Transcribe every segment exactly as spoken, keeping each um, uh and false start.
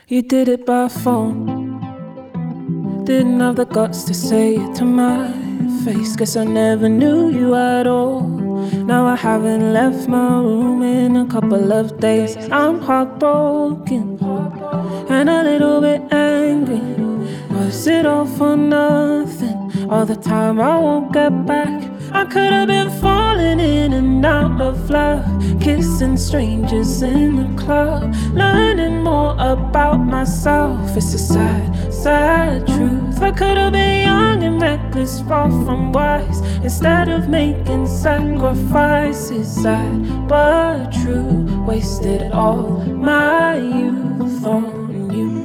You did it by phone, didn't have the guts to say it to my face. Guess I never knew you at all. Now I haven't left my room in a couple of days. I'm heartbroken and a little bit angry. Was it all for nothing? All the time I won't get back. I could have been falling in and out of love, kissing strangers in the club, learning more about myself. It's a sad, sad truth. I could have been young and reckless, far from wise, instead of making sacrifices. Sad but true, wasted all my youth on you.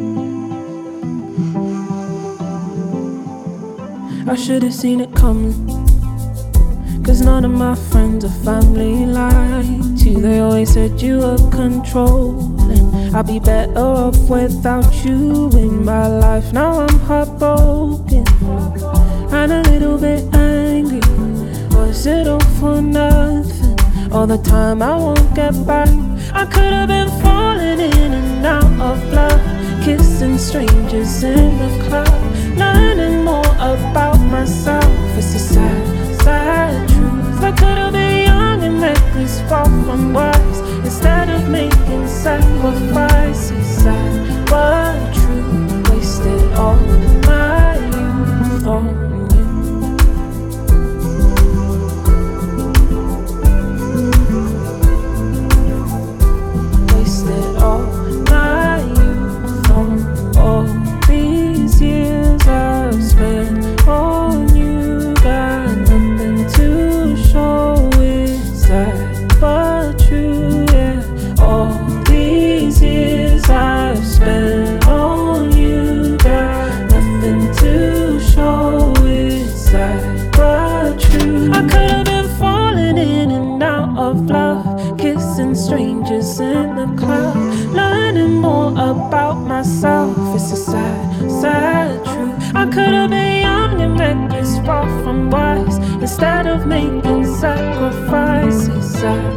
I should have seen it coming, 'cause none of my friends or family liked you. They always said you were controlling. I'd be better off without you in my life. Now I'm heartbroken and a little bit angry. Was it all for nothing? All the time I won't get back. I could have been falling in and out of love, kissing strangers in the club, learning more about myself. It's a sad, sad truth. I could have been young and reckless, far from wise, instead of making sacrifices. Sad but true, wasted all my youth on you. Wasted all my youth on all these years I've spent on you. Got nothing to show it. Sad but true, yeah. All these years I've spent on you. Got nothing to show it. Sad but true. I could have been falling in and out of love, kissing strangers in the club, learning more about myself. It's a sad, sad truth. I could have been young and reckless, far from wise, instead of making sacrifices. Sad